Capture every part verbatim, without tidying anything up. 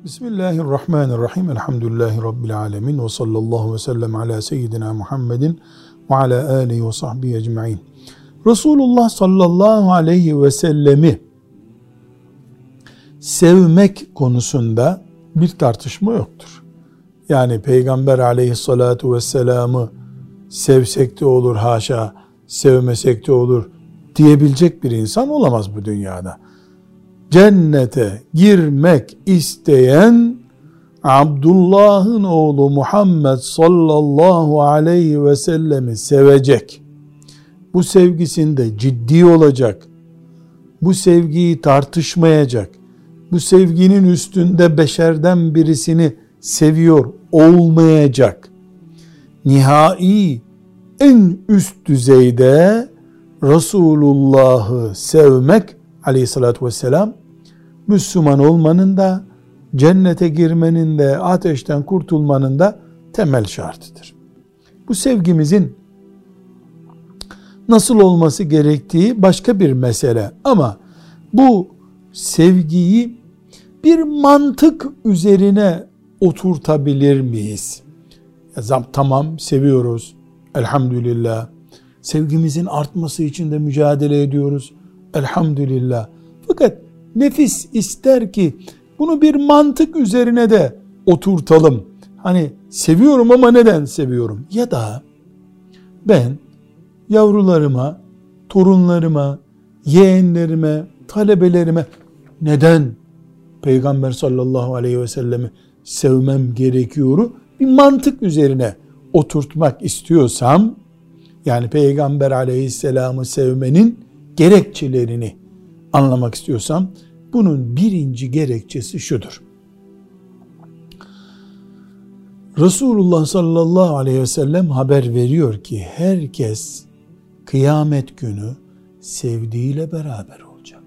Bismillahirrahmanirrahim. Elhamdülillahi Rabbil alemin. Ve sallallahu ve sellem ala seyyidina Muhammedin ve ala alihi ve sahbihi ecma'in. Resulullah sallallahu aleyhi ve sellemi sevmek konusunda bir tartışma yoktur. Yani Peygamber aleyhissalatu vesselam'ı sevsek de olur, haşa, sevmesek de olur diyebilecek bir insan olamaz bu dünyada. Cennete girmek isteyen Abdullah'ın oğlu Muhammed sallallahu aleyhi ve sellemi sevecek. Bu sevgisinde ciddi olacak. Bu sevgiyi tartışmayacak. Bu sevginin üstünde beşerden birisini seviyor olmayacak. Nihai en üst düzeyde Resulullah'ı sevmek aleyhissalatü vesselam, Müslüman olmanın da, cennete girmenin de, ateşten kurtulmanın da temel şartıdır. Bu sevgimizin nasıl olması gerektiği başka bir mesele. Ama bu sevgiyi bir mantık üzerine oturtabilir miyiz? Ya, tamam, seviyoruz, elhamdülillah. Sevgimizin artması için de mücadele ediyoruz, elhamdülillah. Fakat nefis ister ki bunu bir mantık üzerine de oturtalım. Hani seviyorum ama neden seviyorum? Ya da ben yavrularıma, torunlarıma, yeğenlerime, talebelerime neden Peygamber sallallahu aleyhi ve sellemi sevmem gerekiyoru bir mantık üzerine oturtmak istiyorsam, yani Peygamber aleyhisselamı sevmenin gerekçelerini anlamak istiyorsam, bunun birinci gerekçesi şudur. Resulullah sallallahu aleyhi ve sellem haber veriyor ki herkes kıyamet günü sevdiğiyle beraber olacak.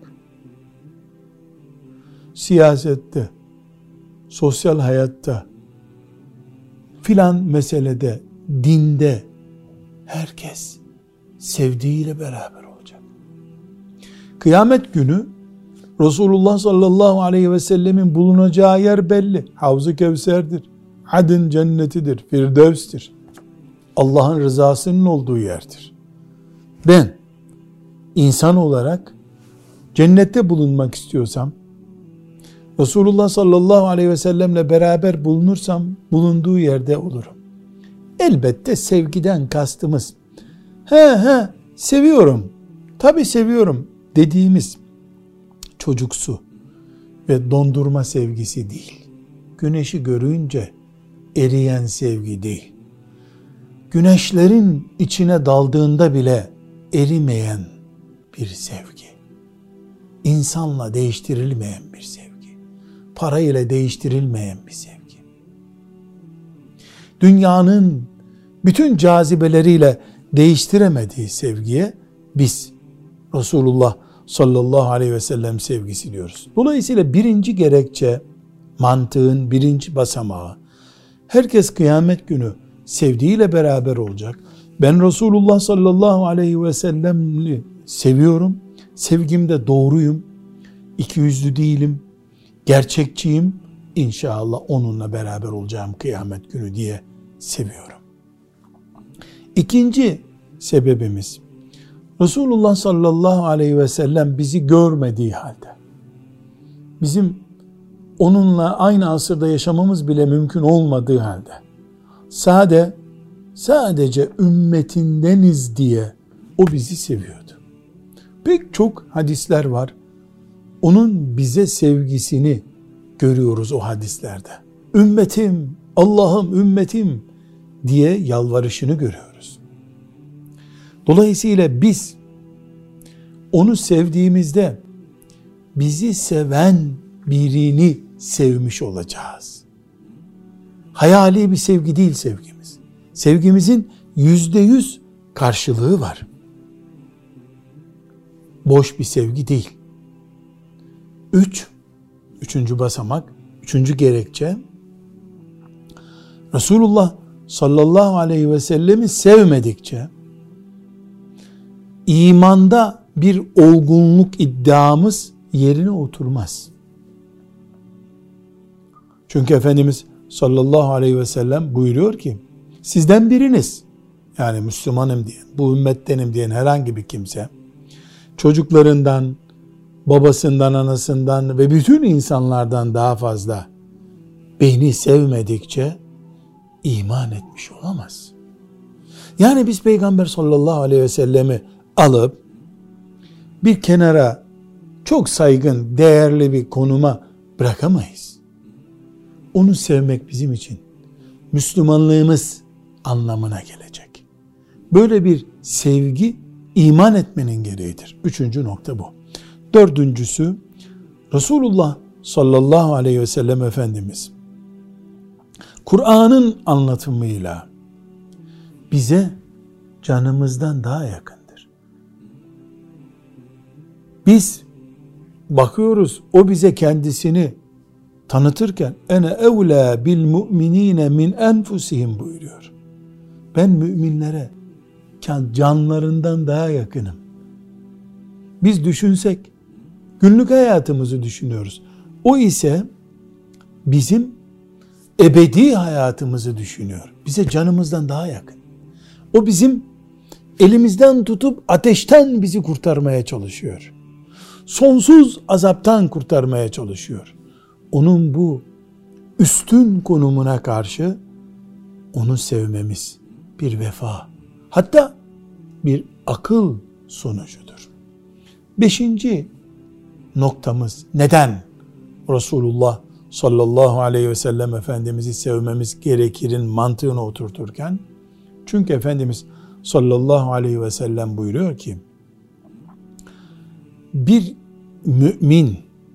Siyasette, sosyal hayatta, filan meselede, dinde herkes sevdiğiyle beraber olacak. Kıyamet günü Resulullah sallallahu aleyhi ve sellemin bulunacağı yer belli. Havz-ı Kevser'dir, Adın cennetidir, Firdevs'tir. Allah'ın rızasının olduğu yerdir. Ben insan olarak cennette bulunmak istiyorsam, Resulullah sallallahu aleyhi ve sellemle beraber bulunursam bulunduğu yerde olurum. Elbette sevgiden kastımız, he he seviyorum, tabii seviyorum dediğimiz çocuksu ve dondurma sevgisi değil. Güneşi görünce eriyen sevgi değil. Güneşlerin içine daldığında bile erimeyen bir sevgi. İnsanla değiştirilmeyen bir sevgi. Para ile değiştirilmeyen bir sevgi. Dünyanın bütün cazibeleriyle değiştiremediği sevgiye biz Resulullah sallallahu aleyhi ve sellem sevgisi diyoruz. Dolayısıyla birinci gerekçe, mantığın birinci basamağı, herkes kıyamet günü sevdiğiyle beraber olacak. Ben Resulullah sallallahu aleyhi ve sellem'i seviyorum, sevgimde doğruyum, ikiyüzlü değilim, gerçekçiyim, İnşallah onunla beraber olacağım kıyamet günü diye seviyorum. İkinci sebebimiz, Resulullah sallallahu aleyhi ve sellem bizi görmediği halde, bizim onunla aynı asırda yaşamamız bile mümkün olmadığı halde, sade, sadece ümmetindeniz diye o bizi seviyordu. Pek çok hadisler var. Onun bize sevgisini görüyoruz o hadislerde. Ümmetim, Allah'ım ümmetim diye yalvarışını görüyoruz. Dolayısıyla biz onu sevdiğimizde bizi seven birini sevmiş olacağız. Hayali bir sevgi değil sevgimiz. Sevgimizin yüzde yüz karşılığı var. Boş bir sevgi değil. Üç, üçüncü basamak, üçüncü gerekçe, Resulullah sallallahu aleyhi ve sellemi sevmedikçe imanda bir olgunluk iddiamız yerine oturmaz. Çünkü Efendimiz sallallahu aleyhi ve sellem buyuruyor ki, sizden biriniz, yani Müslümanım diyen, bu ümmettenim diyen herhangi bir kimse, çocuklarından, babasından, anasından ve bütün insanlardan daha fazla beni sevmedikçe iman etmiş olamaz. Yani biz Peygamber sallallahu aleyhi ve sellemi alıp bir kenara çok saygın, değerli bir konuma bırakamayız. Onu sevmek bizim için Müslümanlığımız anlamına gelecek. Böyle bir sevgi iman etmenin gereğidir. Üçüncü nokta bu. Dördüncüsü, Resulullah sallallahu aleyhi ve sellem Efendimiz Kur'an'ın anlatımıyla bize canımızdan daha yakındır. Biz bakıyoruz, o bize kendisini tanıtırken ene evlâ bil mu'minîne min enfusihim buyuruyor. Ben müminlere canlarından daha yakınım. Biz düşünsek, günlük hayatımızı düşünüyoruz. O ise bizim ebedi hayatımızı düşünüyor. Bize canımızdan daha yakın. O bizim elimizden tutup ateşten bizi kurtarmaya çalışıyor. Sonsuz azaptan kurtarmaya çalışıyor. Onun bu üstün konumuna karşı onu sevmemiz bir vefa, hatta bir akıl sonucudur. Beşinci noktamız, neden Resulullah sallallahu aleyhi ve sellem Efendimiz'i sevmemiz gerekirin mantığını oturturken, çünkü Efendimiz sallallahu aleyhi ve sellem buyuruyor ki, bir mümin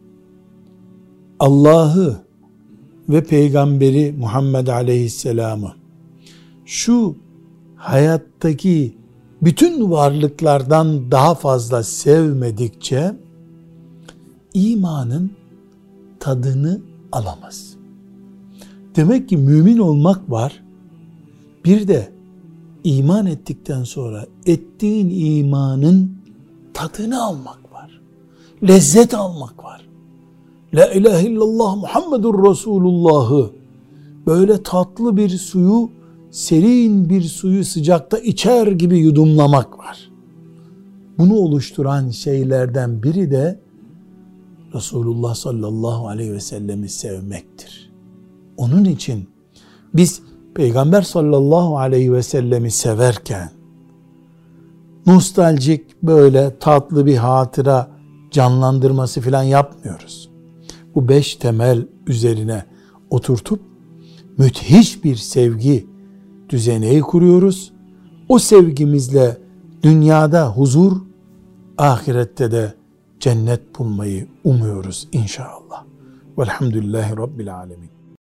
Allah'ı ve Peygamberi Muhammed aleyhisselamı şu hayattaki bütün varlıklardan daha fazla sevmedikçe imanın tadını alamaz. Demek ki mümin olmak var, bir de iman ettikten sonra ettiğin imanın tadını almak var. Lezzet almak var. La ilahe illallah Muhammedur Resulullah'ı böyle tatlı bir suyu, serin bir suyu sıcakta içer gibi yudumlamak var. Bunu oluşturan şeylerden biri de Resulullah sallallahu aleyhi ve sellemi sevmektir. Onun için biz Peygamber sallallahu aleyhi ve sellemi severken nostaljik böyle tatlı bir hatıra canlandırması falan yapmıyoruz. Bu beş temel üzerine oturtup müthiş bir sevgi düzeneği kuruyoruz. O sevgimizle dünyada huzur, ahirette de cennet bulmayı umuyoruz inşallah. Velhamdülillahi Rabbil Alemin.